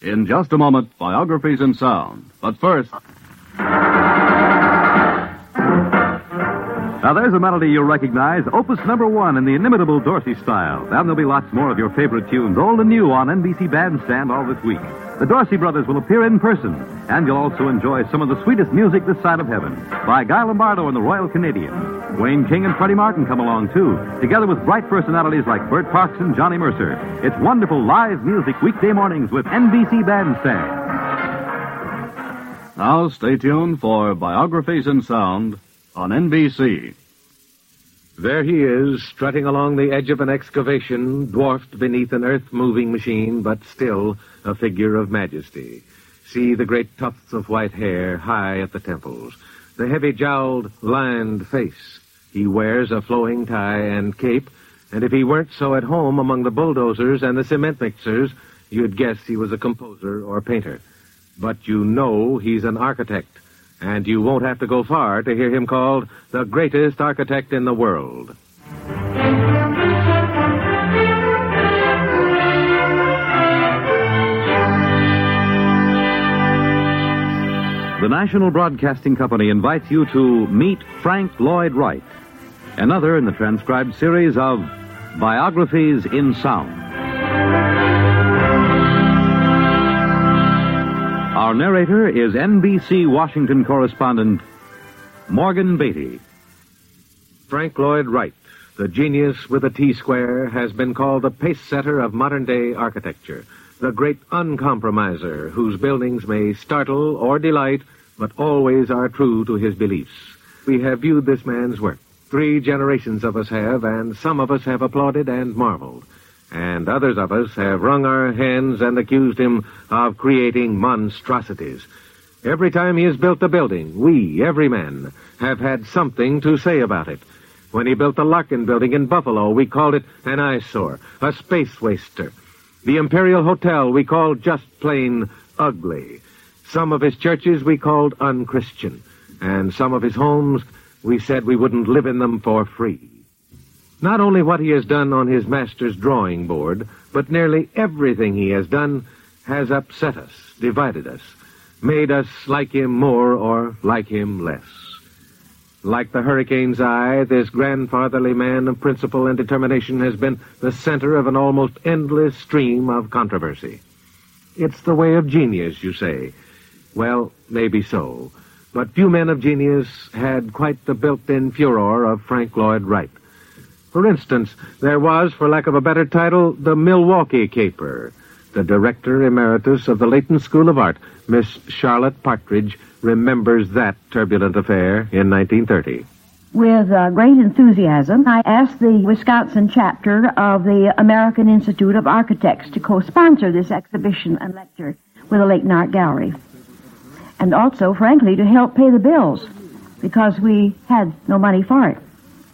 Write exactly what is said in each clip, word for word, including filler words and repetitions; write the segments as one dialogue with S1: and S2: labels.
S1: In just a moment, Biographies in Sound. But first... Now, there's a melody you'll recognize, opus number one in the inimitable Dorsey style. Then there'll be lots more of your favorite tunes, old and new, on N B C Bandstand all this week. The Dorsey brothers will appear in person, and you'll also enjoy some of the sweetest music this side of heaven by Guy Lombardo and the Royal Canadians. Wayne King and Freddie Martin come along, too, together with bright personalities like Bert Parks and Johnny Mercer. It's wonderful live music weekday mornings with N B C Bandstand. Now, stay tuned for Biographies in Sound on N B C.
S2: There he is, strutting along the edge of an excavation, dwarfed beneath an earth-moving machine, but still a figure of majesty. See the great tufts of white hair high at the temples, the heavy-jowled, lined face. He wears a flowing tie and cape, and if he weren't so at home among the bulldozers and the cement mixers, you'd guess he was a composer or painter. But you know he's an architect. And you won't have to go far to hear him called the greatest architect in the world.
S3: The National Broadcasting Company invites you to meet Frank Lloyd Wright, another in the transcribed series of Biographies in Sound. Our narrator is N B C Washington correspondent Morgan Beatty.
S2: Frank Lloyd Wright, the genius with a T-square, has been called the pace-setter of modern-day architecture, the great uncompromiser whose buildings may startle or delight, but always are true to his beliefs. We have viewed this man's work. Three generations of us have, and some of us have applauded and marveled. And others of us have wrung our hands and accused him of creating monstrosities. Every time he has built a building, we, every man, have had something to say about it. When he built the Larkin building in Buffalo, we called it an eyesore, a space waster. The Imperial Hotel we called just plain ugly. Some of his churches we called unchristian. And some of his homes we said we wouldn't live in them for free. Not only what he has done on his master's drawing board, but nearly everything he has done has upset us, divided us, made us like him more or like him less. Like the hurricane's eye, this grandfatherly man of principle and determination has been the center of an almost endless stream of controversy. It's the way of genius, you say. Well, maybe so. But few men of genius had quite the built-in furor of Frank Lloyd Wright. For instance, there was, for lack of a better title, the Milwaukee Caper. The director emeritus of the Leighton School of Art, Miss Charlotte Partridge, remembers that turbulent affair in nineteen thirty.
S4: With uh, great enthusiasm, I asked the Wisconsin chapter of the American Institute of Architects to co-sponsor this exhibition and lecture with the Leighton Art Gallery. And also, frankly, to help pay the bills, because we had no money for it.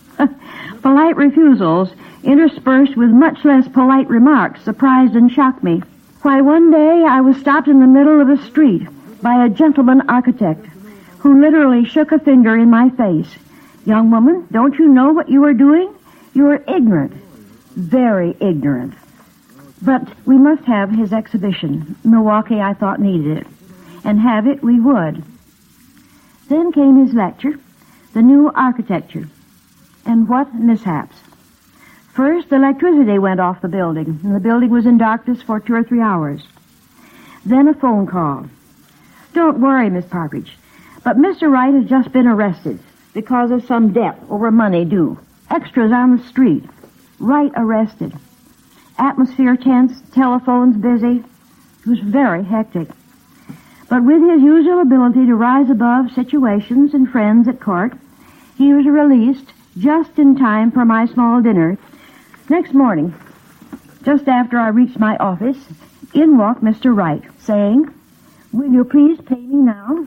S4: Polite refusals, interspersed with much less polite remarks, surprised and shocked me. Why, one day I was stopped in the middle of a street by a gentleman architect who literally shook a finger in my face. Young woman, don't you know what you are doing? You are ignorant. Very ignorant. But we must have his exhibition. Milwaukee, I thought, needed it. And have it we would. Then came his lecture, The New Architecture. And what mishaps. First, the electricity went off the building, and the building was in darkness for two or three hours. Then a phone call. Don't worry, Miss Partridge, but Mister Wright has just been arrested because of some debt over money due. Extras on the street. Wright arrested. Atmosphere tense, telephones busy. It was very hectic. But with his usual ability to rise above situations and friends at court, he was released just in time for my small dinner. Next morning, just after I reached my office, in walked Mister Wright, saying, "Will you please pay me now?"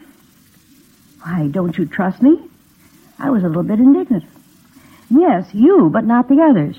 S4: "Why, don't you trust me?" I was a little bit indignant. "Yes, you, but not the others."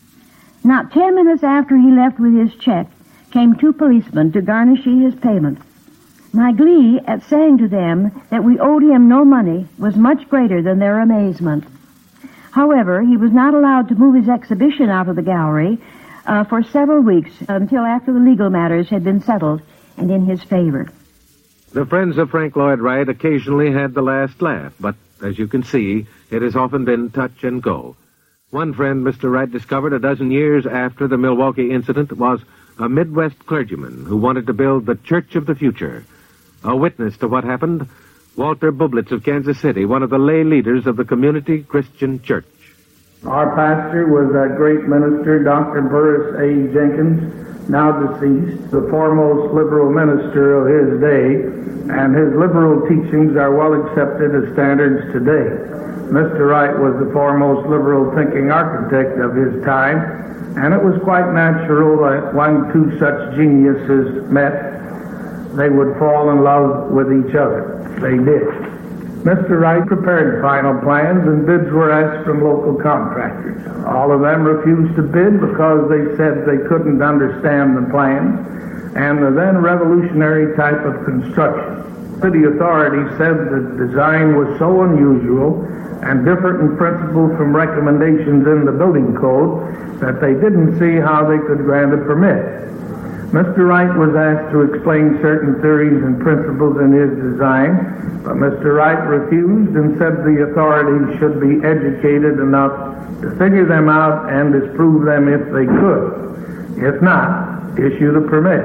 S4: Not ten minutes after he left with his check, came two policemen to garnish his payment. My glee at saying to them that we owed him no money was much greater than their amazement. However, he was not allowed to move his exhibition out of the gallery uh, for several weeks until after the legal matters had been settled and in his favor.
S2: The friends of Frank Lloyd Wright occasionally had the last laugh, but as you can see, it has often been touch and go. One friend Mister Wright discovered a dozen years after the Milwaukee incident was a Midwest clergyman who wanted to build the Church of the Future. A witness to what happened, Walter Bublitz of Kansas City, one of the lay leaders of the Community Christian Church.
S5: Our pastor was that great minister, Doctor Burris A. Jenkins, now deceased, the foremost liberal minister of his day, and his liberal teachings are well accepted as standards today. Mister Wright was the foremost liberal thinking architect of his time, and it was quite natural that when two such geniuses met, they would fall in love with each other. They did. Mister Wright prepared final plans, and bids were asked from local contractors. All of them refused to bid because they said they couldn't understand the plans and the then revolutionary type of construction. City authorities said the design was so unusual and different in principle from recommendations in the building code that they didn't see how they could grant a permit. Mister Wright was asked to explain certain theories and principles in his design, but Mister Wright refused and said the authorities should be educated enough to figure them out and disprove them if they could. If not, issue the permit.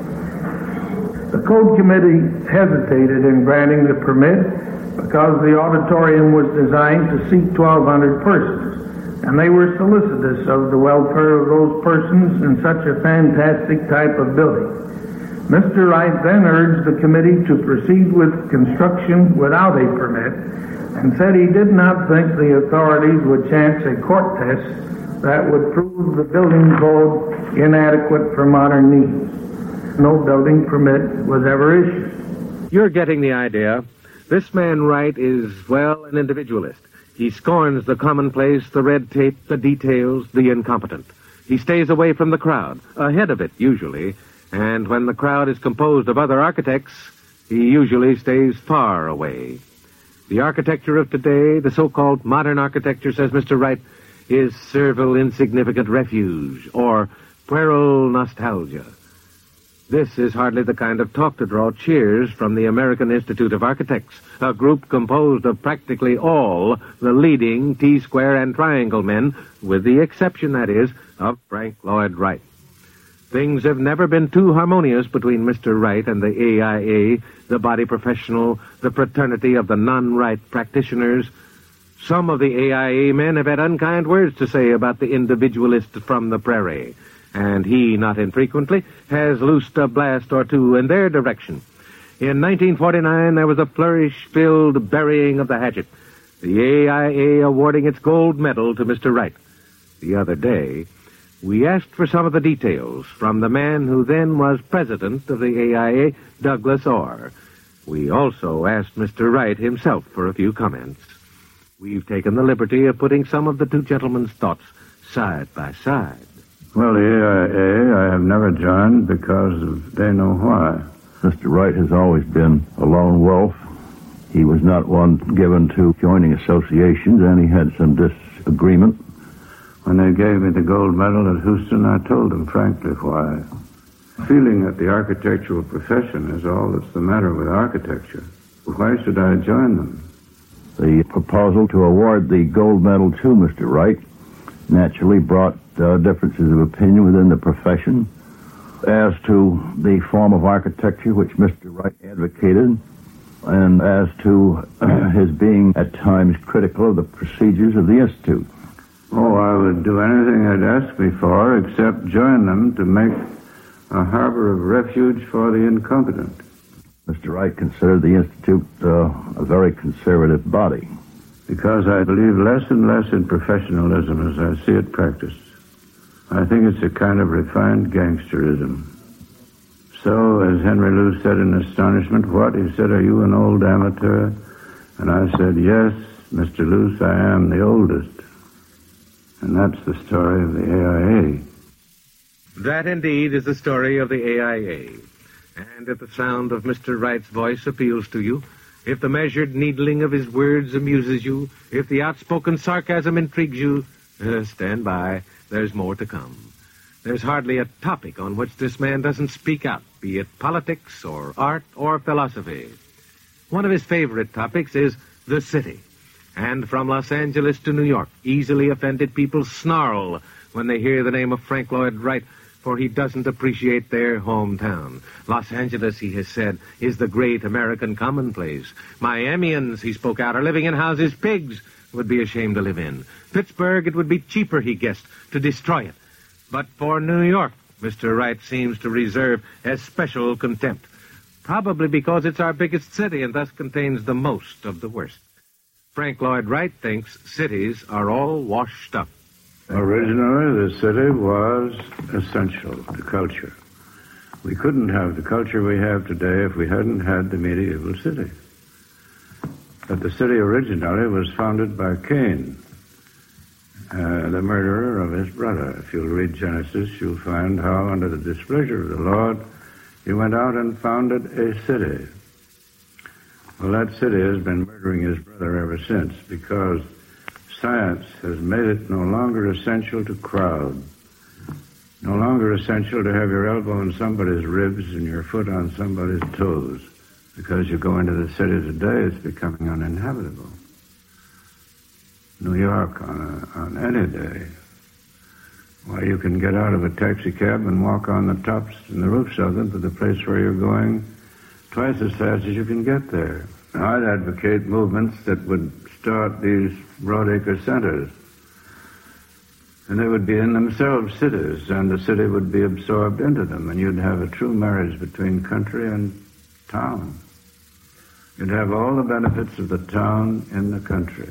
S5: The Code Committee hesitated in granting the permit because the auditorium was designed to seat twelve hundred persons, and they were solicitous of the welfare of those persons in such a fantastic type of building. Mister Wright then urged the committee to proceed with construction without a permit and said he did not think the authorities would chance a court test that would prove the building code inadequate for modern needs. No building permit was ever issued.
S2: You're getting the idea. This man Wright is, well, an individualist. He scorns the commonplace, the red tape, the details, the incompetent. He stays away from the crowd, ahead of it, usually, and when the crowd is composed of other architects, he usually stays far away. The architecture of today, the so-called modern architecture, says Mister Wright, is servile, insignificant refuge, or puerile nostalgia. This is hardly the kind of talk to draw cheers from the American Institute of Architects, a group composed of practically all the leading T-square and triangle men, with the exception, that is, of Frank Lloyd Wright. Things have never been too harmonious between Mister Wright and the A I A, the body professional, the fraternity of the non-Wright practitioners. Some of the A I A men have had unkind words to say about the individualist from the prairie, and he, not infrequently, has loosed a blast or two in their direction. In nineteen forty-nine, there was a flourish-filled burying of the hatchet, the A I A awarding its gold medal to Mister Wright. The other day, we asked for some of the details from the man who then was president of the A I A, Douglas Orr. We also asked Mister Wright himself for a few comments. We've taken the liberty of putting some of the two gentlemen's thoughts side by side.
S6: Well, the A I A I have never joined because of they know why.
S7: Mister Wright has always been a lone wolf. He was not one given to joining associations, and he had some disagreement.
S6: When they gave me the gold medal at Houston, I told them frankly why. Feeling that the architectural profession is all that's the matter with architecture, why should I join them?
S7: The proposal to award the gold medal to Mister Wright naturally brought uh, differences of opinion within the profession as to the form of architecture which Mister Wright advocated, and as to uh, his being at times critical of the procedures of the Institute.
S6: Oh, I would do anything they'd ask me for except join them to make a harbor of refuge for the incompetent.
S7: Mister Wright considered the Institute uh, a very conservative body.
S6: Because I believe less and less in professionalism as I see it practiced. I think it's a kind of refined gangsterism. So, as Henry Luce said in astonishment, what? He said, are you an old amateur? And I said, yes, Mister Luce, I am the oldest. And that's the story of the A I A.
S2: That indeed is the story of the A I A. And if the sound of Mister Wright's voice appeals to you, if the measured needling of his words amuses you, if the outspoken sarcasm intrigues you, uh, stand by. There's more to come. There's hardly a topic on which this man doesn't speak out, be it politics or art or philosophy. One of his favorite topics is the city. And from Los Angeles to New York, easily offended people snarl when they hear the name of Frank Lloyd Wright, for he doesn't appreciate their hometown. Los Angeles, he has said, is the great American commonplace. Miamians, he spoke out, are living in houses pigs would be ashamed to live in. Pittsburgh, it would be cheaper, he guessed, to destroy it. But for New York, Mister Wright seems to reserve a special contempt. Probably because it's our biggest city and thus contains the most of the worst. Frank Lloyd Wright thinks cities are all washed up.
S6: Originally, the city was essential to culture. We couldn't have the culture we have today if we hadn't had the medieval city. But the city originally was founded by Cain, uh, the murderer of his brother. If you'll read Genesis, you'll find how, under the displeasure of the Lord, he went out and founded a city. Well, that city has been murdering his brother ever since, because science has made it no longer essential to crowd, no longer essential to have your elbow in somebody's ribs and your foot on somebody's toes. Because you go into the city today, it's becoming uninhabitable. New York on, a, on any day. Why, you can get out of a taxi cab and walk on the tops and the roofs of them to the place where you're going twice as fast as you can get there. I'd advocate movements that would start these broadacre centers. And they would be in themselves cities, and the city would be absorbed into them, and you'd have a true marriage between country and town. You'd have all the benefits of the town in the country,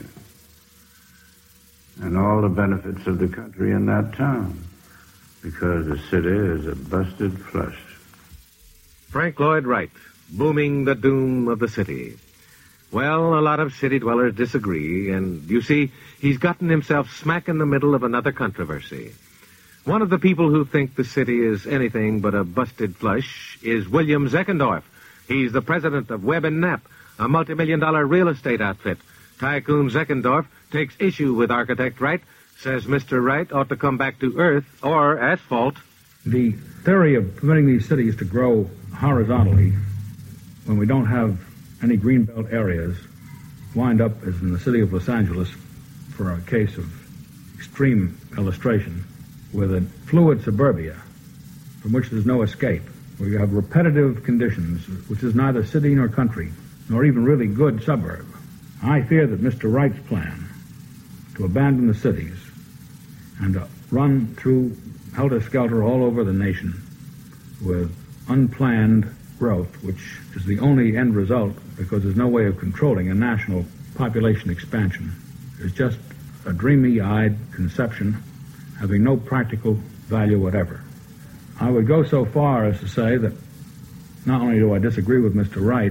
S6: and all the benefits of the country in that town, because the city is a busted flush.
S2: Frank Lloyd Wright, booming the doom of the city. Well, a lot of city dwellers disagree, and you see, he's gotten himself smack in the middle of another controversy. One of the people who think the city is anything but a busted flush is William Zeckendorf. He's the president of Webb and Knapp, a multi-million dollar real estate outfit. Tycoon Zeckendorf takes issue with architect Wright, says Mister Wright ought to come back to earth or asphalt.
S8: The theory of permitting these cities to grow horizontally when we don't have any greenbelt areas wind up, as in the city of Los Angeles, for a case of extreme illustration, with a fluid suburbia from which there's no escape, where you have repetitive conditions, which is neither city nor country, nor even really good suburb. I fear that Mister Wright's plan to abandon the cities and to run through helter-skelter all over the nation with unplanned growth, which is the only end result because there's no way of controlling a national population expansion, is just a dreamy-eyed conception having no practical value whatever. I would go so far as to say that not only do I disagree with Mister Wright,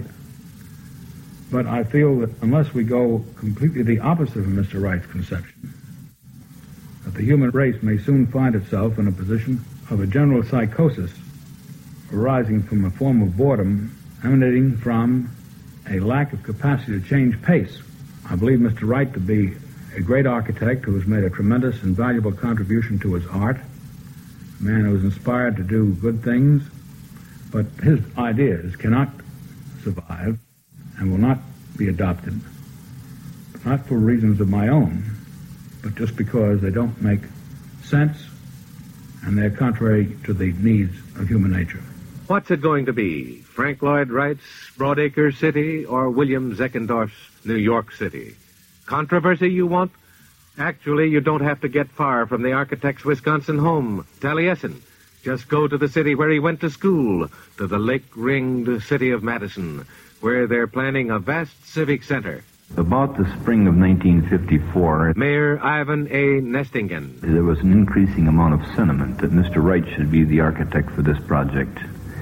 S8: but I feel that unless we go completely the opposite of Mister Wright's conception, that the human race may soon find itself in a position of a general psychosis arising from a form of boredom emanating from a lack of capacity to change pace. I believe Mister Wright to be a great architect who has made a tremendous and valuable contribution to his art, a man who was inspired to do good things, but his ideas cannot survive and will not be adopted, not for reasons of my own, but just because they don't make sense and they're contrary to the needs of human nature.
S2: What's it going to be? Frank Lloyd Wright's Broadacre City or William Zeckendorf's New York City? Controversy you want? Actually, you don't have to get far from the architect's Wisconsin home, Taliesin. Just go to the city where he went to school, to the lake-ringed city of Madison, where they're planning a vast civic center.
S9: About the spring of nineteen fifty-four,
S2: Mayor Ivan A. Nestingen.
S9: There was an increasing amount of sentiment that Mister Wright should be the architect for this project.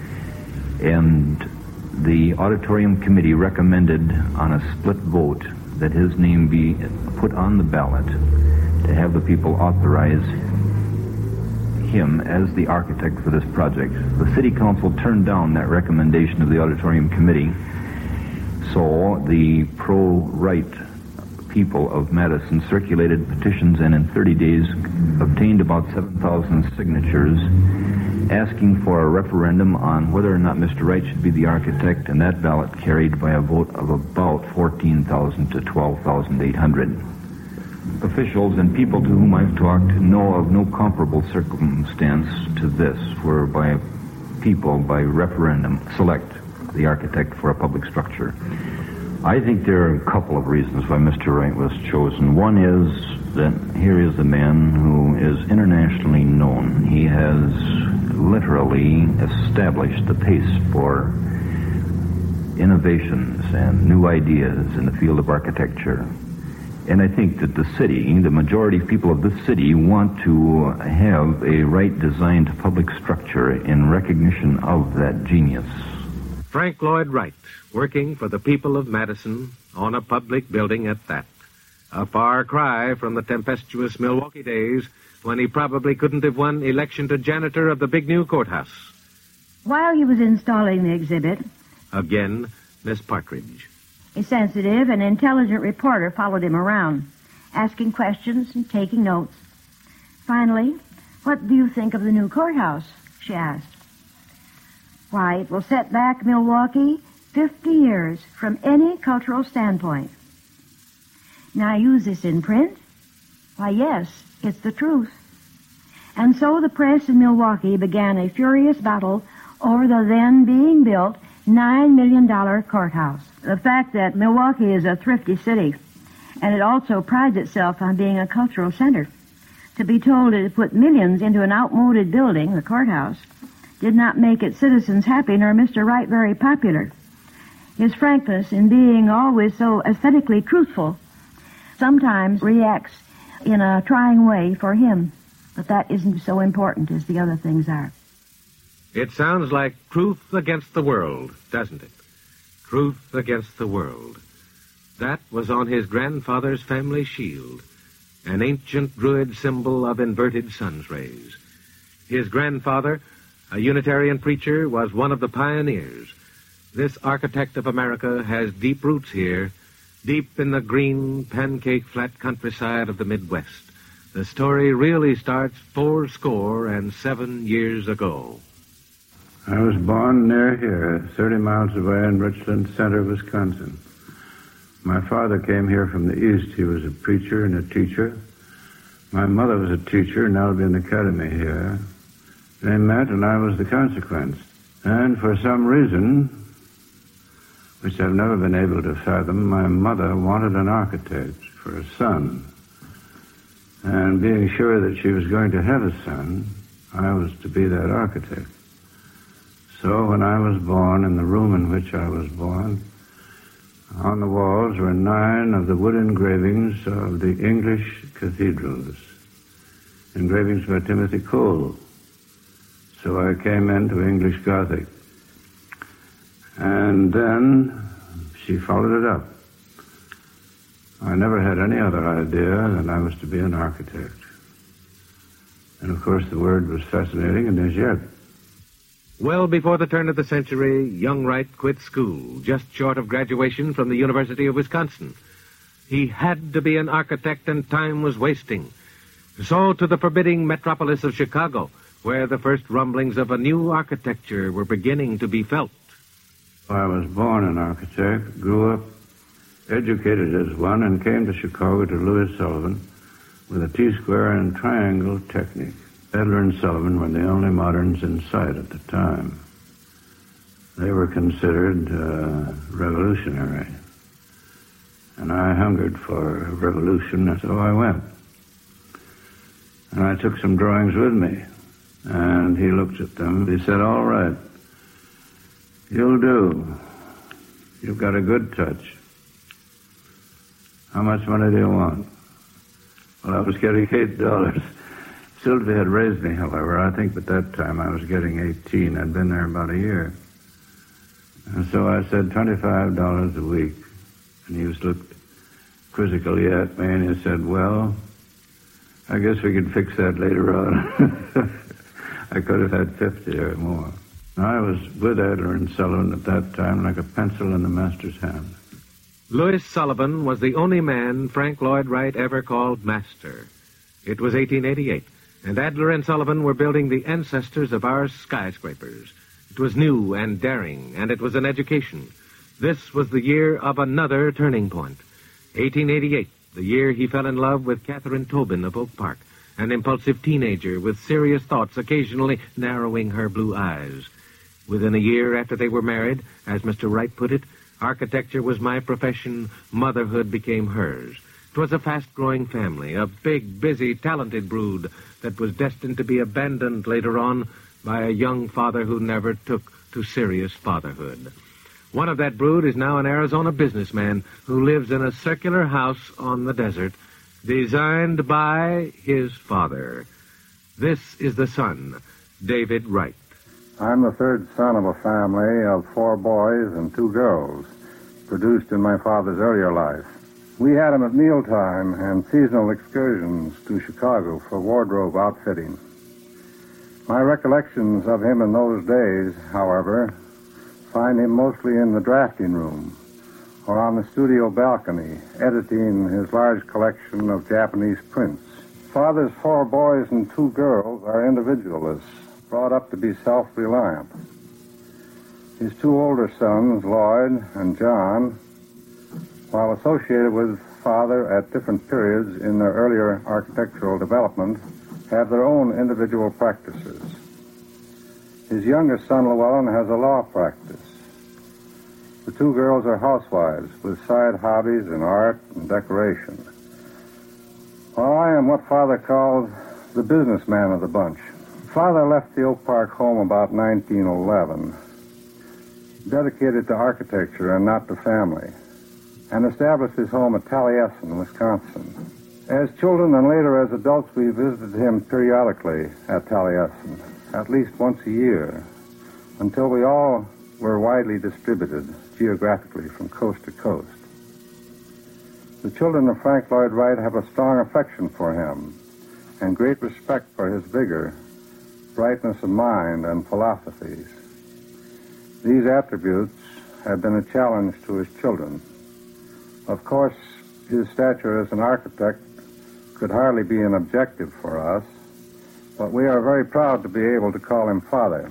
S9: And the auditorium committee recommended on a split vote that his name be put on the ballot to have the people authorize him as the architect for this project. The city council turned down that recommendation of the auditorium committee, so the pro-Wright people of Madison circulated petitions and in thirty days obtained about seven thousand signatures asking for a referendum on whether or not Mister Wright should be the architect, and that ballot carried by a vote of about fourteen thousand to twelve thousand eight hundred. Officials and people to whom I've talked know of no comparable circumstance to this, whereby people, by referendum, select the architect for a public structure. I think there are a couple of reasons why Mister Wright was chosen. One is that here is a man who is internationally known. He has literally established the pace for innovations and new ideas in the field of architecture. And I think that the city, the majority of people of this city, want to have a Wright-designed public structure in recognition of that genius.
S2: Frank Lloyd Wright, working for the people of Madison on a public building at that. A far cry from the tempestuous Milwaukee days when he probably couldn't have won election to janitor of the big new courthouse.
S4: While he was installing the exhibit,
S2: again, Miss Partridge.
S4: A sensitive and intelligent reporter followed him around, asking questions and taking notes. Finally, "What do you think of the new courthouse?" she asked. "Why, it will set back Milwaukee fifty years from any cultural standpoint." "Now, I use this in print?" "Why, yes, it's the truth." And so the press in Milwaukee began a furious battle over the then being built nine million dollars courthouse. The fact that Milwaukee is a thrifty city, and it also prides itself on being a cultural center, to be told it had put millions into an outmoded building, the courthouse, did not make its citizens happy nor Mister Wright very popular. His frankness in being always so aesthetically truthful sometimes reacts in a trying way for him, but that isn't so important as the other things are.
S2: It sounds like truth against the world, doesn't it? Truth against the world. That was on his grandfather's family shield, an ancient Druid symbol of inverted sun's rays. His grandfather, a Unitarian preacher, was one of the pioneers. This architect of America has deep roots here, deep in the green, pancake-flat countryside of the Midwest. The story really starts four score and seven years ago.
S6: I was born near here, thirty miles away in Richland Center, Wisconsin. My father came here from the East. He was a preacher and a teacher. My mother was a teacher in Albion Academy here. They met, and I was the consequence. And for some reason, which I've never been able to fathom, my mother wanted an architect for a son. And being sure that she was going to have a son, I was to be that architect. So when I was born, in the room in which I was born, on the walls were nine of the wood engravings of the English cathedrals, engravings by Timothy Cole. So I came into English Gothic. And then she followed it up. I never had any other idea than I was to be an architect. And of course the word was fascinating and is yet.
S2: Well before the turn of the century, young Wright quit school, just short of graduation from the University of Wisconsin. He had to be an architect, and time was wasting. So to the forbidding metropolis of Chicago, where the first rumblings of a new architecture were beginning to be felt.
S6: I was born an architect, grew up, educated as one, and came to Chicago to Louis Sullivan with a T-square and triangle technique. Edler and Sullivan were the only moderns in sight at the time. They were considered uh, revolutionary. And I hungered for revolution, and so I went. And I took some drawings with me. And he looked at them. He said, "All right, you'll do. You've got a good touch. How much money do you want?" Well, I was getting eight dollars. Sylvia had raised me, however. I think at that time I was getting eighteen. I'd been there about a year. And so I said twenty-five dollars a week. And he was looked quizzically at me, and he said, "Well, I guess we could fix that later on." I could have had fifty or more. I was with Edler and Sullivan at that time like a pencil in the master's hand.
S2: Louis Sullivan was the only man Frank Lloyd Wright ever called master. It was eighteen eighty-eight, and Adler and Sullivan were building the ancestors of our skyscrapers. It was new and daring, and it was an education. This was the year of another turning point. eighteen eighty-eight, the year he fell in love with Catherine Tobin of Oak Park, an impulsive teenager with serious thoughts occasionally narrowing her blue eyes. Within a year after they were married, as Mister Wright put it, architecture was my profession, motherhood became hers. It was a fast-growing family, a big, busy, talented brood that was destined to be abandoned later on by a young father who never took to serious fatherhood. One of that brood is now an Arizona businessman who lives in a circular house on the desert, designed by his father. This is the son, David Wright.
S10: I'm the third son of a family of four boys and two girls, produced in my father's earlier life. We had him at mealtime and seasonal excursions to Chicago for wardrobe outfitting. My recollections of him in those days, however, find him mostly in the drafting room or on the studio balcony, editing his large collection of Japanese prints. Father's four boys and two girls are individualists, brought up to be self-reliant. His two older sons, Lloyd and John, while associated with father at different periods in their earlier architectural development, have their own individual practices. His youngest son, Llewellyn, has a law practice. The two girls are housewives with side hobbies in art and decoration. While I am what Father calls the businessman of the bunch. Father left the Oak Park home about nineteen eleven, dedicated to architecture and not to family, and established his home at Taliesin, Wisconsin. As children and later as adults, we visited him periodically at Taliesin, at least once a year, until we all were widely distributed geographically from coast to coast. The children of Frank Lloyd Wright have a strong affection for him and great respect for his vigor, brightness of mind, and philosophies. These attributes have been a challenge to his children. Of course, his stature as an architect could hardly be an objective for us, but we are very proud to be able to call him Father.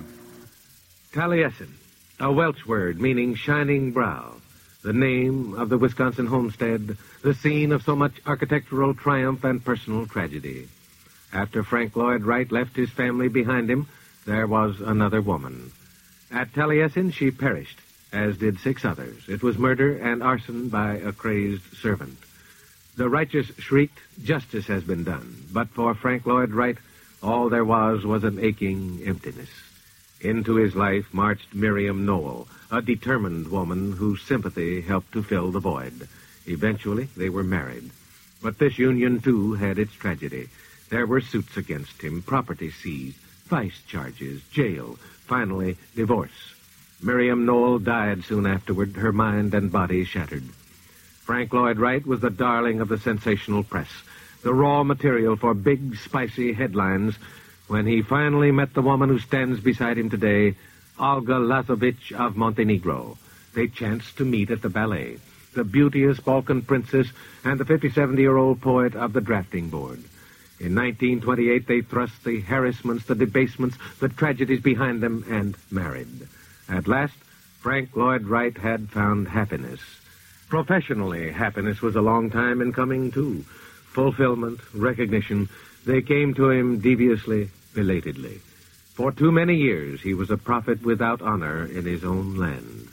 S2: Taliesin, a Welsh word meaning shining brow, the name of the Wisconsin homestead, the scene of so much architectural triumph and personal tragedy. After Frank Lloyd Wright left his family behind him, there was another woman. At Taliesin, she perished, as did six others. It was murder and arson by a crazed servant. The righteous shrieked, "Justice has been done." But for Frank Lloyd Wright, all there was was an aching emptiness. Into his life marched Miriam Noel, a determined woman whose sympathy helped to fill the void. Eventually, they were married. But this union, too, had its tragedy. There were suits against him, property seized, vice charges, jail, finally, divorce. Miriam Noel died soon afterward, her mind and body shattered. Frank Lloyd Wright was the darling of the sensational press, the raw material for big, spicy headlines when he finally met the woman who stands beside him today, Olga Lazovich of Montenegro. They chanced to meet at the ballet, the beauteous Balkan princess and the fifty-seven-year-old poet of the drafting board. In nineteen twenty-eight, they thrust the harassments, the debasements, the tragedies behind them and married. At last, Frank Lloyd Wright had found happiness. Professionally, happiness was a long time in coming, too. Fulfillment, recognition, they came to him deviously, belatedly. For too many years, he was a prophet without honor in his own land.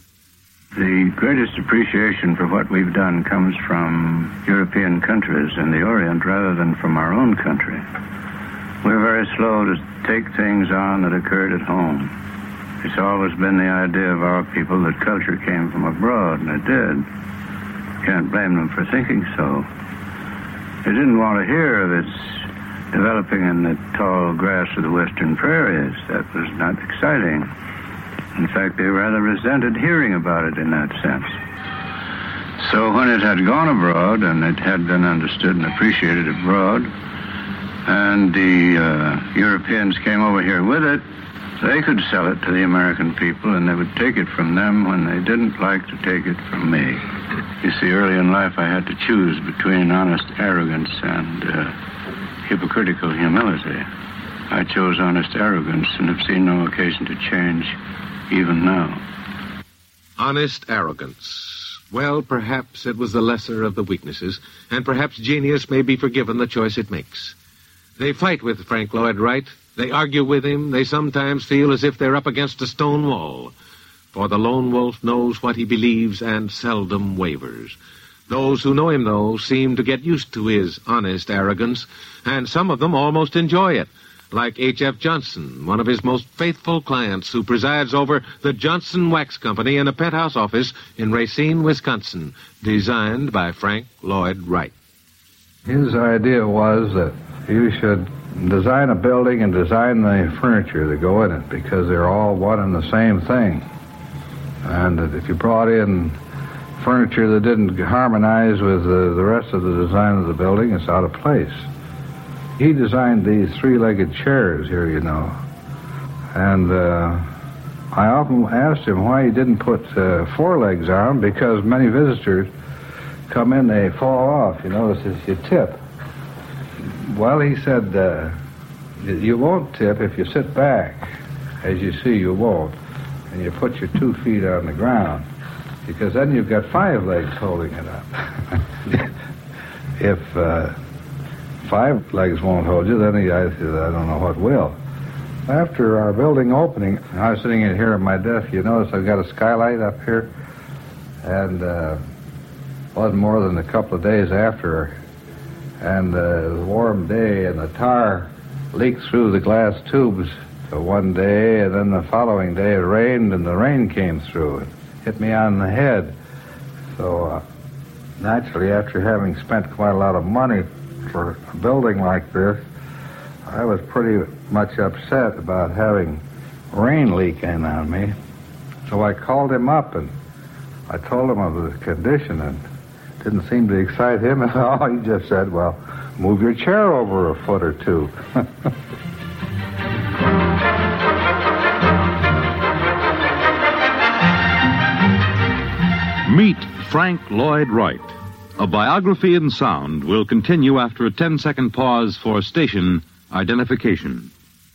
S6: The greatest appreciation for what we've done comes from European countries in the Orient rather than from our own country. We're very slow to take things on that occurred at home. It's always been the idea of our people that culture came from abroad, and it did. Can't blame them for thinking so. They didn't want to hear of its developing in the tall grass of the western prairies. That was not exciting. In fact, they rather resented hearing about it in that sense. So when it had gone abroad, and it had been understood and appreciated abroad, and the uh, Europeans came over here with it, they could sell it to the American people, and they would take it from them when they didn't like to take it from me. You see, early in life, I had to choose between honest arrogance and uh, hypocritical humility. I chose honest arrogance and have seen no occasion to change, even now.
S2: Honest arrogance. Well, perhaps it was the lesser of the weaknesses, and perhaps genius may be forgiven the choice it makes. They fight with Frank Lloyd Wright. They argue with him. They sometimes feel as if they're up against a stone wall. For the lone wolf knows what he believes and seldom wavers. Those who know him, though, seem to get used to his honest arrogance, and some of them almost enjoy it, like H F Johnson, one of his most faithful clients who presides over the Johnson Wax Company in a penthouse office in Racine, Wisconsin, designed by Frank Lloyd Wright.
S11: His idea was that you should design a building and design the furniture that go in it, because they're all one and the same thing. And that if you brought in furniture that didn't harmonize with the, the rest of the design of the building, it's out of place. He designed these three-legged chairs here, you know. And uh, I often asked him why he didn't put uh, four legs on, because many visitors come in, they fall off, you know, as you tip. Well, he said, uh, you won't tip if you sit back. As you see, you won't. And you put your two feet on the ground, because then you've got five legs holding it up. If uh, five legs won't hold you, then he, I, I don't know what will. After our building opening, I was sitting in here at my desk. You notice I've got a skylight up here, and uh, wasn't more than a couple of days after, and uh, it was a warm day, and the tar leaked through the glass tubes one day, and then the following day it rained, and the rain came through and hit me on the head. So uh, naturally, after having spent quite a lot of money for a building like this, I was pretty much upset about having rain leak in on me. So I called him up and I told him of the condition, and it didn't seem to excite him at all. He just said, well, move your chair over a foot or two.
S3: Meet Frank Lloyd Wright. A biography in sound will continue after a ten-second pause for station identification.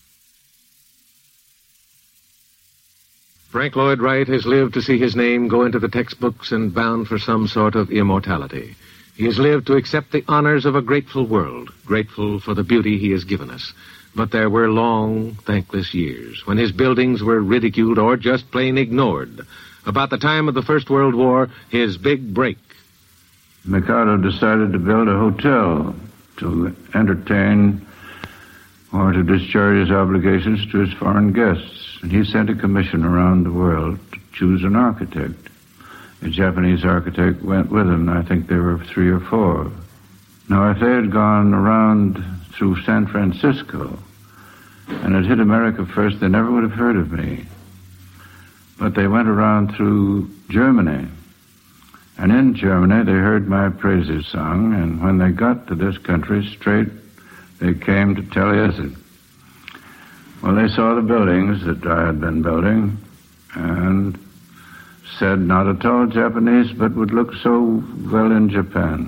S2: Frank Lloyd Wright has lived to see his name go into the textbooks and bound for some sort of immortality. He has lived to accept the honors of a grateful world, grateful for the beauty he has given us. But there were long, thankless years when his buildings were ridiculed or just plain ignored. About the time of the First World War, his big break.
S6: Mikado decided to build a hotel to entertain or to discharge his obligations to his foreign guests. And he sent a commission around the world to choose an architect. A Japanese architect went with him. I think there were three or four. Now, if they had gone around through San Francisco and had hit America first, they never would have heard of me. But they went around through Germany. And in Germany, they heard my praises sung, and when they got to this country straight, they came to Taliesin. Well, they saw the buildings that I had been building, and said not at all Japanese, but would look so well in Japan.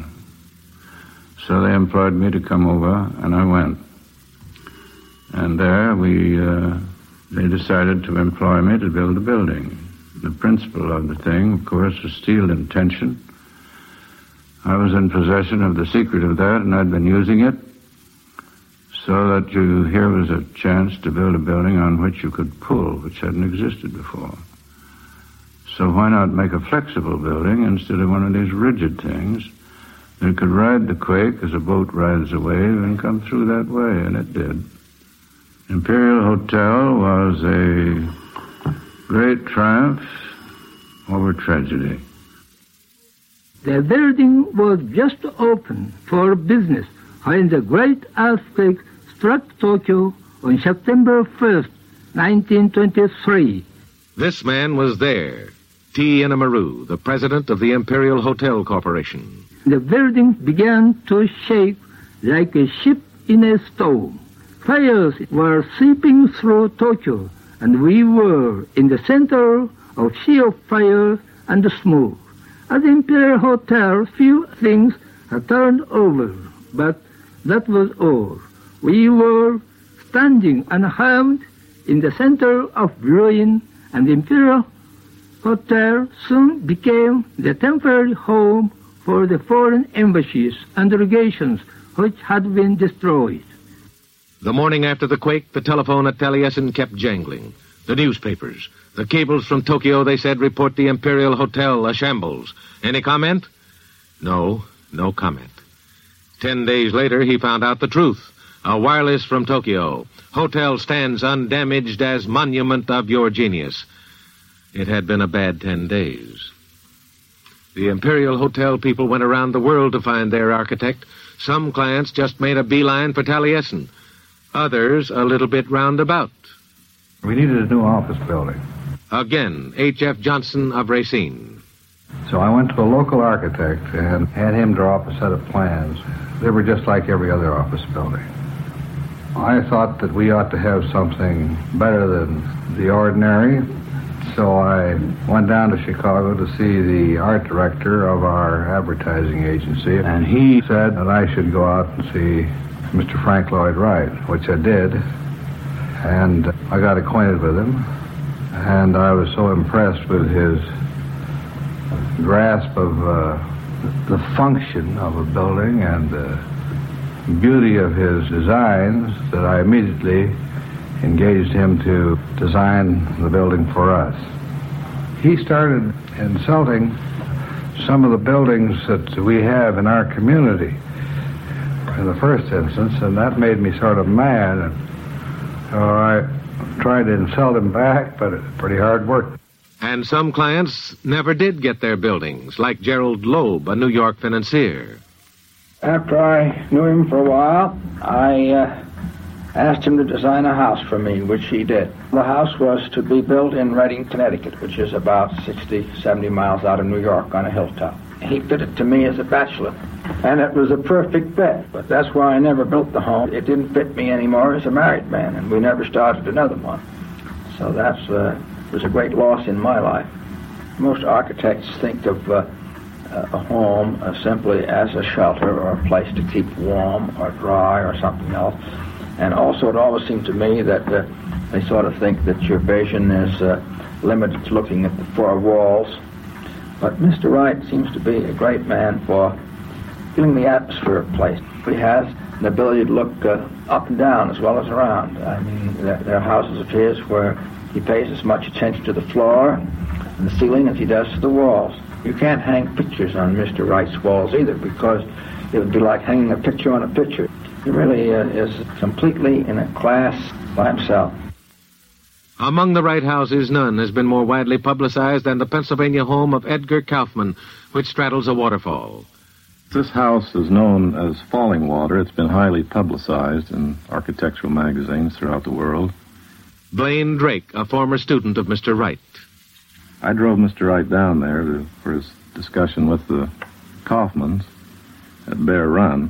S6: So they employed me to come over, and I went. And there we... Uh, They decided to employ me to build a building. The principle of the thing, of course, was steel and tension. I was in possession of the secret of that, and I'd been using it, so that you, here was a chance to build a building on which you could pull, which hadn't existed before. So why not make a flexible building instead of one of these rigid things that could ride the quake as a boat rides a wave and come through that way, and it did. Imperial Hotel was a great triumph over tragedy.
S12: The building was just open for business when the great earthquake struck Tokyo on September first, nineteen twenty-three.
S2: This man was there, T. Inamaru, the president of the Imperial Hotel Corporation.
S12: The building began to shake like a ship in a storm. Fires were sweeping through Tokyo, and we were in the center of sea of fire and smoke. At the Imperial Hotel, few things had turned over, but that was all. we were standing unharmed in the center of ruin, and the Imperial Hotel soon became the temporary home for the foreign embassies and legations which had been destroyed.
S2: The morning after the quake, the telephone at Taliesin kept jangling. The newspapers, the cables from Tokyo, they said, report the Imperial Hotel a shambles. Any comment? No, no comment. Ten days later, he found out the truth. A wireless from Tokyo. Hotel stands undamaged as monument of your genius. It had been a bad ten days. The Imperial Hotel people went around the world to find their architect. Some clients just made a beeline for Taliesin. Others a little bit roundabout.
S11: We needed a new office building.
S2: Again, H F Johnson of Racine.
S11: So I went to a local architect and had him draw up a set of plans. They were just like every other office building. I thought that we ought to have something better than the ordinary, so I went down to Chicago to see the art director of our advertising agency, and he said that I should go out and see Mister Frank Lloyd Wright, which I did, and I got acquainted with him, and I was so impressed with his grasp of uh, the function of a building and the beauty of his designs that I immediately engaged him to design the building for us. He started insulting some of the buildings that we have in our community in the first instance, and that made me sort of mad. And so I tried to insult him back, but it's pretty hard work.
S2: And some clients never did get their buildings, like Gerald Loeb, a New York financier.
S13: After I knew him for a while, I uh, asked him to design a house for me, which he did. The house was to be built in Reading, Connecticut, which is about sixty, seventy miles out of New York on a hilltop. He fit it to me as a bachelor, and it was a perfect fit, but that's why I never built the home. It didn't fit me anymore as a married man, and we never started another one. So that's uh, was a great loss in my life. Most architects think of uh, a home uh, simply as a shelter or a place to keep warm or dry or something else. And also it always seemed to me that uh, they sort of think that your vision is uh, limited to looking at the four walls. But Mister Wright seems to be a great man for feeling the atmosphere of a place. He has an ability to look uh, up and down as well as around. I mean, there, there are houses of his where he pays as much attention to the floor and the ceiling as he does to the walls. You can't hang pictures on Mister Wright's walls either, because it would be like hanging a picture on a picture. He really uh, is completely in a class by himself.
S2: Among the Wright houses, none has been more widely publicized than the Pennsylvania home of Edgar Kaufman, which straddles a waterfall.
S14: This house is known as Falling Water. It's been highly publicized in architectural magazines throughout the world.
S2: Blaine Drake, a former student of Mister Wright.
S14: I drove Mister Wright down there to, for his discussion with the Kaufmans at Bear Run,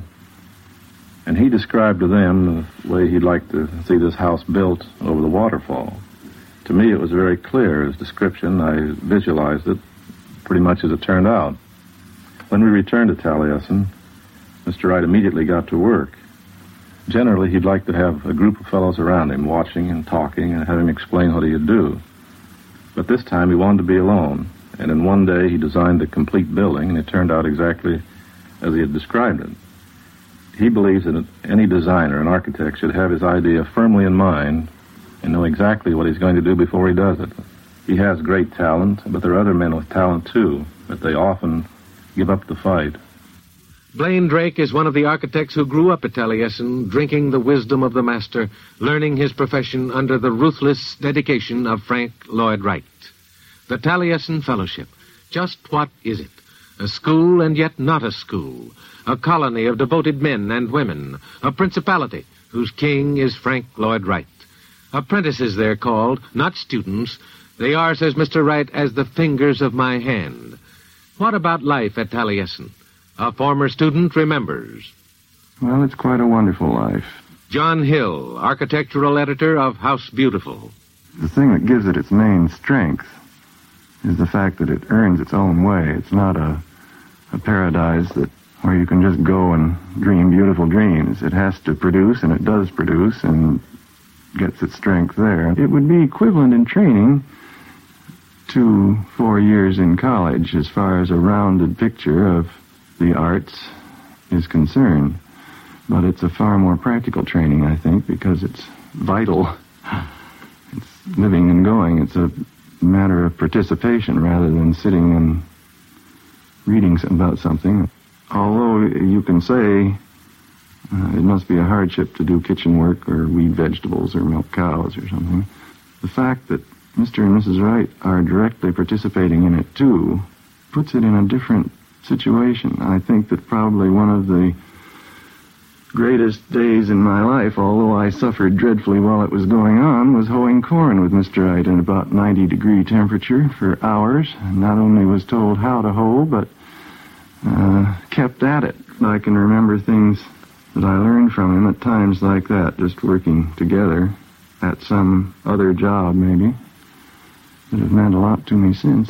S14: and he described to them the way he'd like to see this house built over the waterfall. To me, it was very clear, his description. I visualized it pretty much as it turned out. When we returned to Taliesin, Mister Wright immediately got to work. Generally, he'd like to have a group of fellows around him watching and talking and have him explain what he'd do. But this time he wanted to be alone, and in one day he designed the complete building, and it turned out exactly as he had described it. He believes that any designer, an architect, should have his idea firmly in mind and know exactly what he's going to do before he does it. He has great talent, but there are other men with talent too, but they often give up the fight.
S2: Blaine Drake is one of the architects who grew up at Taliesin, drinking the wisdom of the master, learning his profession under the ruthless dedication of Frank Lloyd Wright. The Taliesin Fellowship. Just what is it? A school and yet not a school. A colony of devoted men and women. A principality whose king is Frank Lloyd Wright. Apprentices they're called, not students. They are, says Mister Wright, as the fingers of my hand. What about life at Taliesin? A former student remembers.
S15: Well, it's quite a wonderful life.
S2: John Hill, architectural editor of House Beautiful.
S15: The thing that gives it its main strength is the fact that it earns its own way. It's not a, a paradise that where you can just go and dream beautiful dreams. It has to produce, and it does produce, and gets its strength there. It would be equivalent in training to four years in college as far as a rounded picture of the arts is concerned. But it's a far more practical training, I think, because it's vital. It's living and going. It's a matter of participation rather than sitting and reading about something. Although you can say uh, it must be a hardship to do kitchen work or weed vegetables or milk cows or something, the fact that Mister and Missus Wright are directly participating in it, too, puts it in a different situation. I think that probably one of the greatest days in my life, although I suffered dreadfully while it was going on, was hoeing corn with Mister Wright in about ninety degree temperature for hours. Not only was told how to hoe, but uh, kept at it. I can remember things that I learned from him at times like that, just working together at some other job, maybe, that have meant a lot to me since.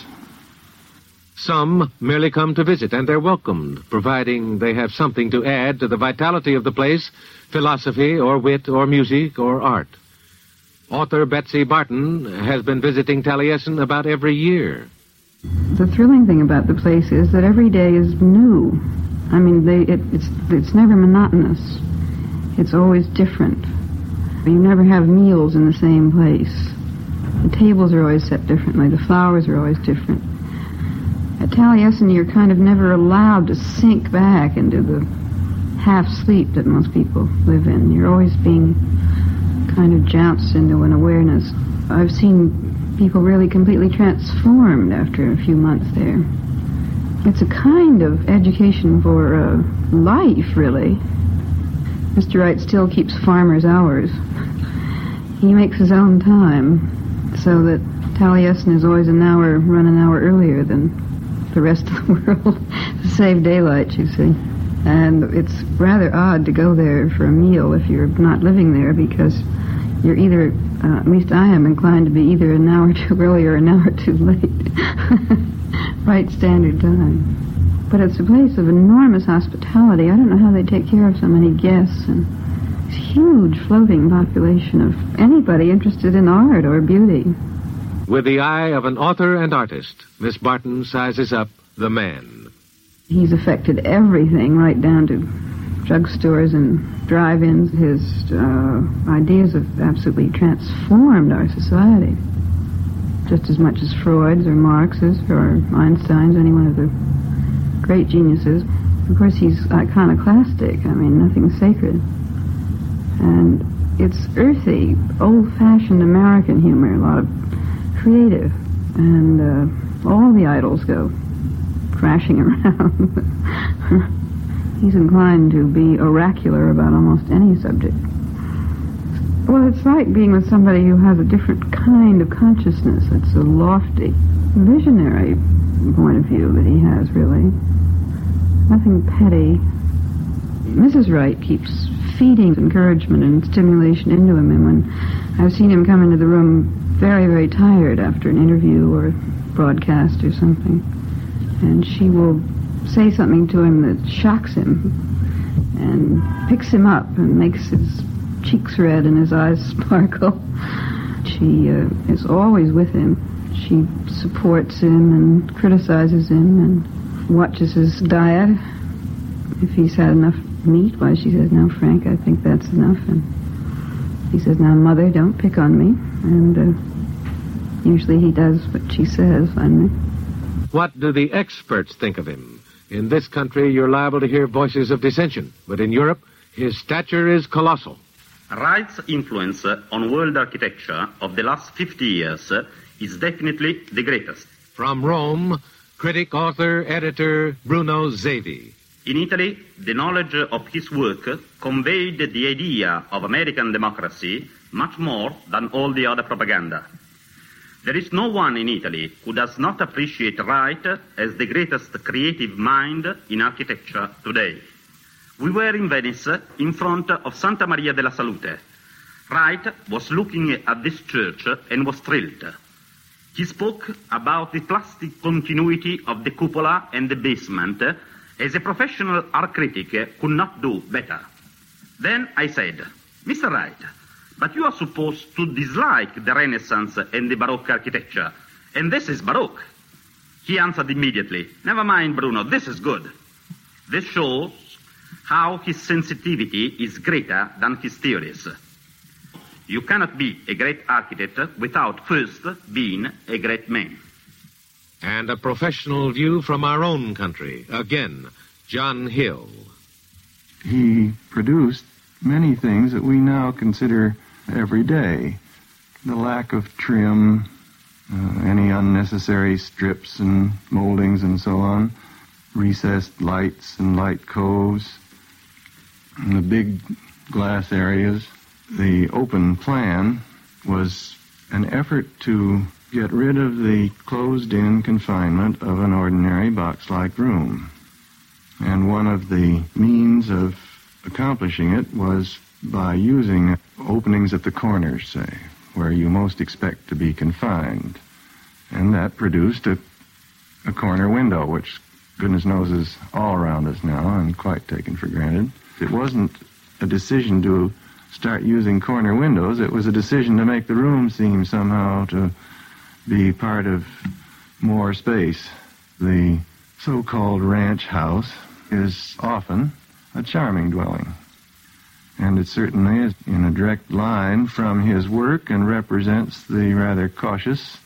S2: Some merely come to visit, and they're welcomed, providing they have something to add to the vitality of the place, philosophy or wit or music or art. Author Betsy Barton has been visiting Taliesin about every year.
S16: The thrilling thing about the place is that every day is new. I mean, they, it, it's, it's never monotonous. It's always different. You never have meals in the same place. The tables are always set differently. The flowers are always different. At Taliesin, you're kind of never allowed to sink back into the half-sleep that most people live in. You're always being kind of jounced into an awareness. I've seen people really completely transformed after a few months there. It's a kind of education for uh, life, really. Mister Wright still keeps farmer's hours. He makes his own time, so that Taliesin is always an hour, run an hour earlier than the rest of the world to save daylight, you see. And it's rather odd to go there for a meal if you're not living there, because you're either, uh, at least I am inclined to be either an hour too early or an hour too late. Right standard time. But it's a place of enormous hospitality. I don't know how they take care of so many guests, and this huge floating population of anybody interested in art or beauty.
S2: With the eye of an author and artist, Miss Barton sizes up the man.
S16: He's affected everything, right down to drugstores and drive-ins. His uh, ideas have absolutely transformed our society, just as much as Freud's or Marx's or Einstein's, any one of the great geniuses. Of course, he's iconoclastic. I mean, nothing's sacred. And it's earthy, old-fashioned American humor, a lot of creative, and uh, all the idols go crashing around. He's inclined to be oracular about almost any subject. Well, it's like being with somebody who has a different kind of consciousness. It's a lofty, visionary point of view that he has, really. Nothing petty. Missus Wright keeps feeding encouragement and stimulation into him, and when I've seen him come into the room very, very tired after an interview or broadcast or something, and she will say something to him that shocks him and picks him up and makes his cheeks red and his eyes sparkle. She uh, is always with him. She supports him and criticizes him and watches his diet. If he's had enough meat, why, she says, "No, Frank, I think that's enough." And he says, "Now, Mother, don't pick on me." And uh, usually he does what she says, finally.
S2: What do the experts think of him? In this country, you're liable to hear voices of dissension, but in Europe, his stature is colossal.
S17: Wright's influence on world architecture of the last fifty years is definitely the greatest.
S2: From Rome, critic, author, editor Bruno Zevi.
S17: In Italy, the knowledge of his work conveyed the idea of American democracy much more than all the other propaganda. There is no one in Italy who does not appreciate Wright as the greatest creative mind in architecture today. We were in Venice in front of Santa Maria della Salute. Wright was looking at this church and was thrilled. He spoke about the plastic continuity of the cupola and the basement As a professional art critic, uh, could not do better. Then I said, Mister Wright, but you are supposed to dislike the Renaissance and the Baroque architecture, and this is Baroque. He answered immediately, never mind, Bruno, this is good. This shows how his sensitivity is greater than his theories. You cannot be a great architect without first being a great man.
S2: And a professional view from our own country. Again, John Hill.
S15: He produced many things that we now consider everyday. The lack of trim, uh, any unnecessary strips and moldings and so on, recessed lights and light coves, and the big glass areas. The open plan was an effort to get rid of the closed-in confinement of an ordinary box-like room. And one of the means of accomplishing it was by using openings at the corners, say, where you most expect to be confined. And that produced a, a corner window, which goodness knows is all around us now and quite taken for granted. It wasn't a decision to start using corner windows. It was a decision to make the room seem somehow to be part of more space. The so-called ranch house is often a charming dwelling. And it certainly is in a direct line from his work and represents the rather cautious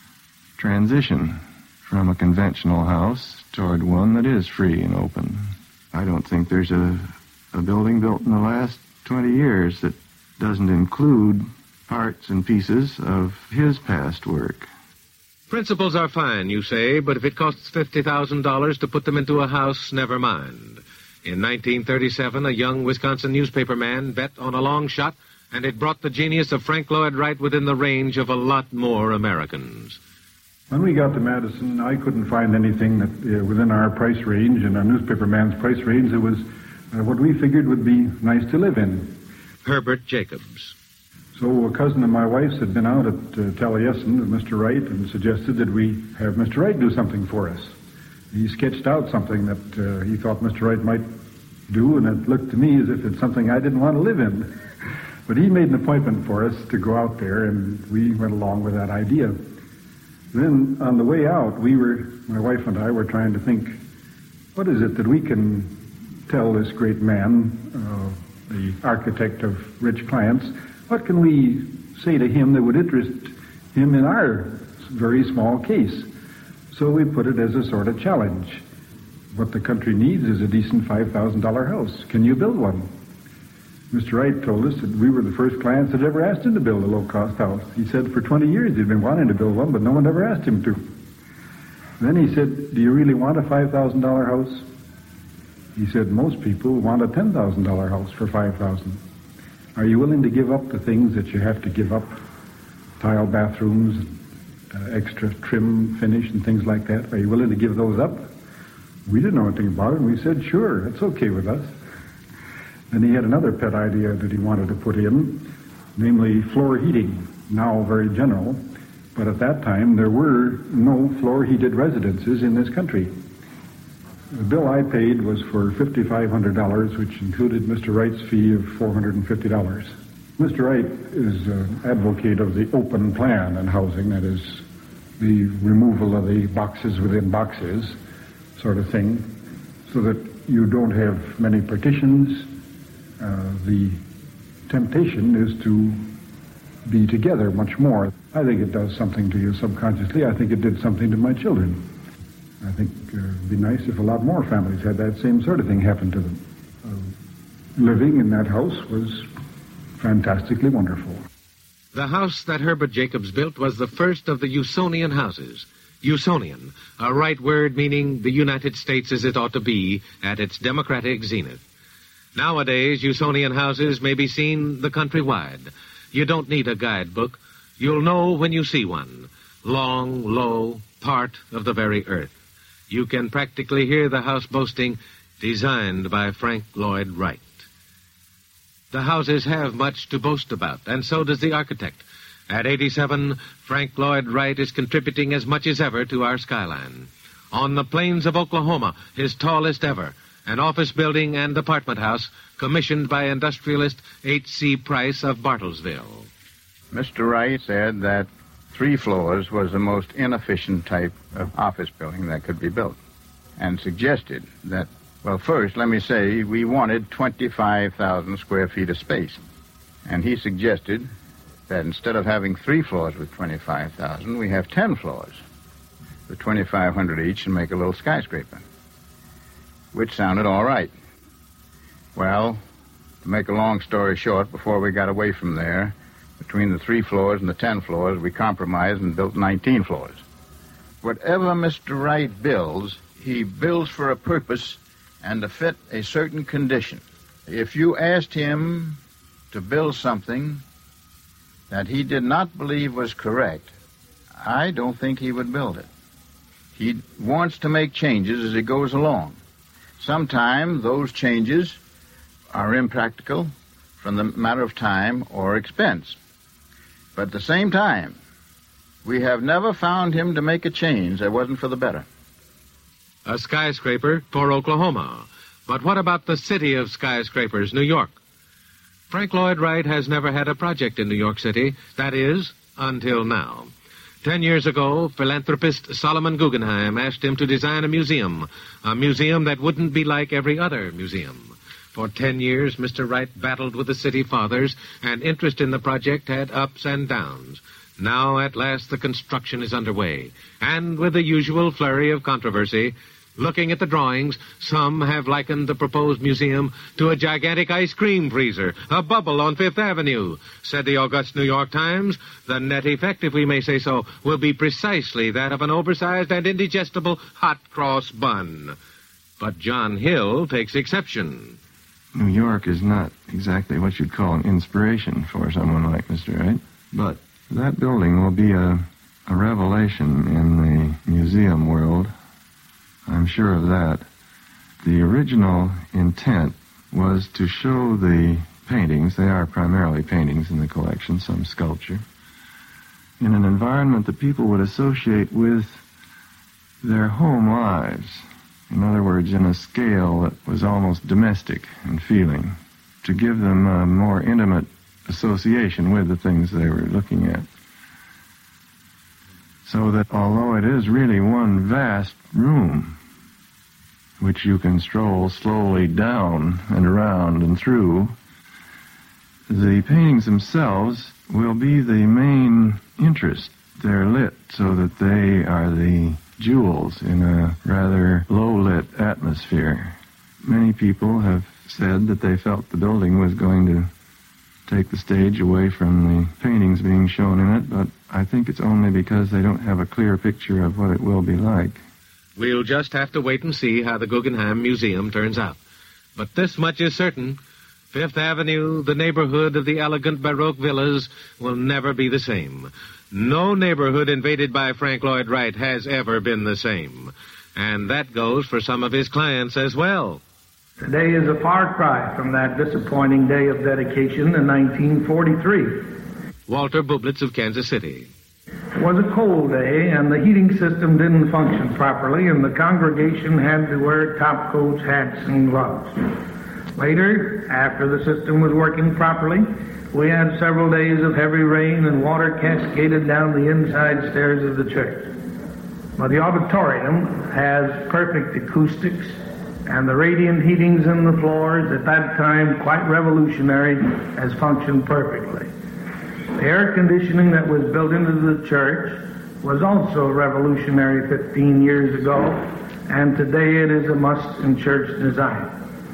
S15: transition from a conventional house toward one that is free and open. I don't think there's a, a building built in the last twenty years that doesn't include parts and pieces of his past work.
S2: Principles are fine, you say, but if it costs fifty thousand dollars to put them into a house, never mind. In nineteen thirty-seven, a young Wisconsin newspaperman bet on a long shot, and it brought the genius of Frank Lloyd Wright within the range of a lot more Americans.
S18: When we got to Madison, I couldn't find anything that uh, within our price range and our newspaperman's price range that was uh, what we figured would be nice to live in.
S2: Herbert Jacobs.
S18: So a cousin of my wife's had been out at uh, Taliesin with Mister Wright and suggested that we have Mister Wright do something for us. He sketched out something that uh, he thought Mister Wright might do, and it looked to me as if it's something I didn't want to live in. But he made an appointment for us to go out there, and we went along with that idea. Then on the way out, we were, my wife and I were trying to think, what is it that we can tell this great man, uh, the architect of rich clients, what can we say to him that would interest him in our very small case? So we put it as a sort of challenge. What the country needs is a decent five thousand dollars house. Can you build one? Mister Wright told us that we were the first clients that ever asked him to build a low-cost house. He said for twenty years he'd been wanting to build one, but no one ever asked him to. Then he said, do you really want a five thousand dollars house? He said, most people want a ten thousand dollars house for five thousand dollars. Are you willing to give up the things that you have to give up? Tile bathrooms, uh, extra trim finish and things like that. Are you willing to give those up? We didn't know anything about it, and we said, sure, that's okay with us. Then he had another pet idea that he wanted to put in, namely floor heating, now very general. But at that time, there were no floor-heated residences in this country. The bill I paid was for five thousand five hundred dollars, which included Mister Wright's fee of four hundred fifty dollars. Mister Wright is an advocate of the open plan in housing, that is, the removal of the boxes within boxes sort of thing, so that you don't have many partitions. Uh, the temptation is to be together much more. I think it does something to you subconsciously. I think it did something to my children. I think uh, it would be nice if a lot more families had that same sort of thing happen to them. Uh, living in that house was fantastically wonderful.
S2: The house that Herbert Jacobs built was the first of the Usonian houses. Usonian, a right word meaning the United States as it ought to be at its democratic zenith. Nowadays, Usonian houses may be seen the country-wide. You don't need a guidebook. You'll know when you see one. Long, low, part of the very earth. You can practically hear the house boasting, designed by Frank Lloyd Wright. The houses have much to boast about, and so does the architect. At eighty-seven, Frank Lloyd Wright is contributing as much as ever to our skyline. On the plains of Oklahoma, his tallest ever, an office building and apartment house commissioned by industrialist H C Price of Bartlesville.
S6: Mister Wright said that three floors was the most inefficient type of office building that could be built, and suggested that, well, first, let me say, we wanted twenty-five thousand square feet of space. And he suggested that instead of having three floors with twenty-five thousand, we have ten floors with twenty-five hundred each and make a little skyscraper, which sounded all right. Well, to make a long story short, before we got away from there, between the three floors and the ten floors, we compromised and built nineteen floors. Whatever Mister Wright builds, he builds for a purpose and to fit a certain condition. If you asked him to build something that he did not believe was correct, I don't think he would build it. He wants to make changes as he goes along. Sometimes those changes are impractical from the matter of time or expense. But at the same time, we have never found him to make a change that wasn't for the better.
S2: A skyscraper for Oklahoma. But what about the city of skyscrapers, New York? Frank Lloyd Wright has never had a project in New York City, that is, until now. Ten years ago, philanthropist Solomon Guggenheim asked him to design a museum, a museum that wouldn't be like every other museum. For ten years, Mister Wright battled with the city fathers, and interest in the project had ups and downs. Now, at last, the construction is underway, and with the usual flurry of controversy, looking at the drawings, some have likened the proposed museum to a gigantic ice cream freezer, a bubble on Fifth Avenue. Said the august New York Times, the net effect, if we may say so, will be precisely that of an oversized and indigestible hot cross bun. But John Hill takes exception.
S15: New York is not exactly what you'd call an inspiration for someone like Mister Wright, but that building will be a, a revelation in the museum world. I'm sure of that. The original intent was to show the paintings, they are primarily paintings in the collection, some sculpture, in an environment that people would associate with their home lives. In other words, in a scale that was almost domestic in feeling, to give them a more intimate association with the things they were looking at. So that although it is really one vast room, which you can stroll slowly down and around and through, the paintings themselves will be the main interest. They're lit so that they are the jewels in a rather low-lit atmosphere. Many people have said that they felt the building was going to take the stage away from the paintings being shown in it, but I think it's only because they don't have a clear picture of what it will be like.
S2: We'll just have to wait and see how the Guggenheim Museum turns out. But this much is certain. Fifth Avenue, the neighborhood of the elegant Baroque villas, will never be the same. No neighborhood invaded by Frank Lloyd Wright has ever been the same. And that goes for some of his clients as well.
S5: Today is a far cry from that disappointing day of dedication in nineteen forty-three.
S2: Walter Bublitz of Kansas City.
S5: It was a cold day, and the heating system didn't function properly, and the congregation had to wear top coats, hats, and gloves. Later, after the system was working properly, we had several days of heavy rain and water cascaded down the inside stairs of the church. But the auditorium has perfect acoustics, and the radiant heatings in the floors, at that time quite revolutionary, has functioned perfectly. The air conditioning that was built into the church was also revolutionary fifteen years ago, and today it is a must in church design.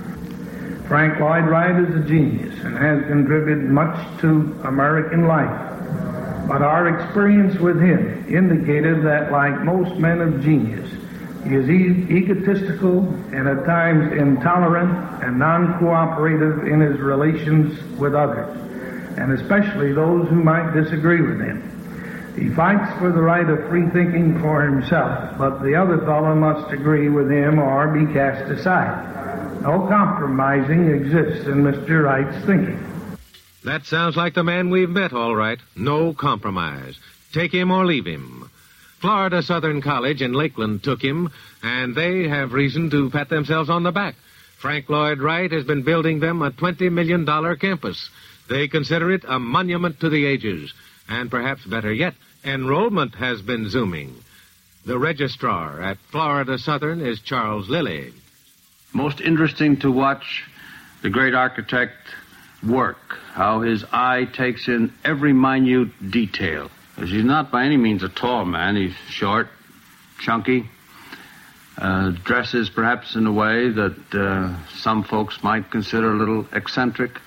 S5: Frank Lloyd Wright is a genius and has contributed much to American life. But our experience with him indicated that, like most men of genius, he is e- egotistical and at times intolerant and non-cooperative in his relations with others, and especially those who might disagree with him. He fights for the right of free thinking for himself, but the other fellow must agree with him or be cast aside. No compromising exists in Mister Wright's thinking.
S2: That sounds like the man we've met, all right. No compromise. Take him or leave him. Florida Southern College in Lakeland took him, and they have reason to pat themselves on the back. Frank Lloyd Wright has been building them a twenty million dollars campus. They consider it a monument to the ages. And perhaps better yet, enrollment has been zooming. The registrar at Florida Southern is Charles Lilly.
S19: Most interesting to watch the great architect work, how his eye takes in every minute detail. Because he's not by any means a tall man. He's short, chunky, uh, dresses perhaps in a way that uh, some folks might consider a little eccentric.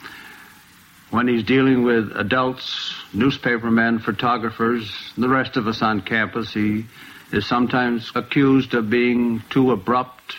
S19: When he's dealing with adults, newspapermen, photographers, the rest of us on campus, he is sometimes accused of being too abrupt.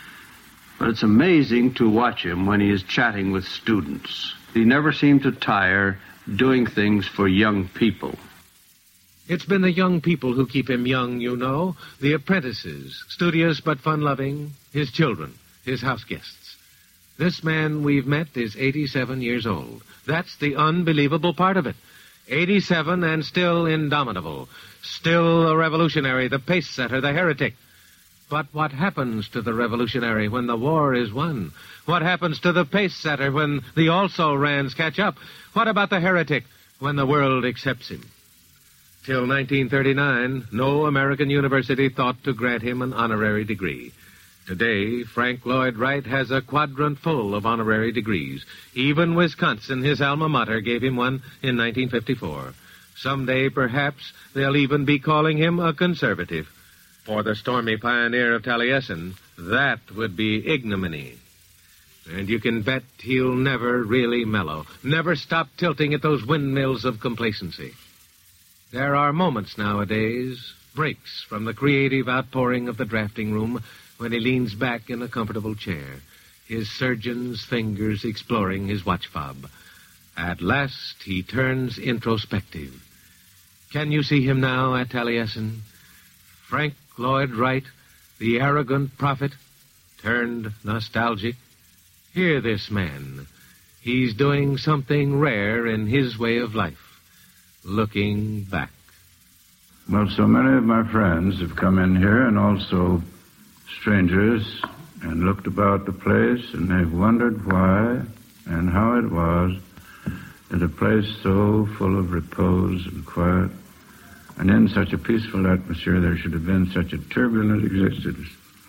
S19: But it's amazing to watch him when he is chatting with students. He never seemed to tire doing things for young people.
S2: It's been the young people who keep him young, you know. The apprentices, studious but fun-loving, his children, his house guests. This man we've met is eighty-seven years old. That's the unbelievable part of it. eighty-seven and still indomitable. Still a revolutionary, the pace-setter, the heretic. But what happens to the revolutionary when the war is won? What happens to the pace-setter when the also-rans catch up? What about the heretic when the world accepts him? Till nineteen thirty-nine, no American university thought to grant him an honorary degree. Today, Frank Lloyd Wright has a quadrant full of honorary degrees. Even Wisconsin, his alma mater, gave him one in nineteen fifty-four. Someday, perhaps, they'll even be calling him a conservative. For the stormy pioneer of Taliesin, that would be ignominy. And you can bet he'll never really mellow, never stop tilting at those windmills of complacency. There are moments nowadays, breaks from the creative outpouring of the drafting room, when he leans back in a comfortable chair, his surgeon's fingers exploring his watch fob. At last, he turns introspective. Can you see him now at Taliesin? Frank Lloyd Wright, the arrogant prophet, turned nostalgic. Hear this man. He's doing something rare in his way of life, looking back.
S6: Well, so many of my friends have come in here, and also strangers, and looked about the place, and they've wondered why and how it was that a place so full of repose and quiet, and in such a peaceful atmosphere, there should have been such a turbulent existence.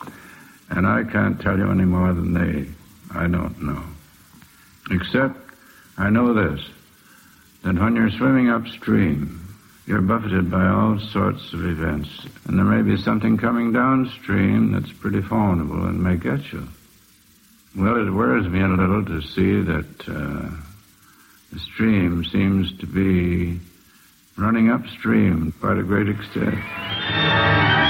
S6: And I can't tell you any more than they. I don't know. Except I know this, that when you're swimming upstream, you're buffeted by all sorts of events, and there may be something coming downstream that's pretty formidable and may get you. Well, it worries me a little to see that uh, the stream seems to be running upstream quite a great extent.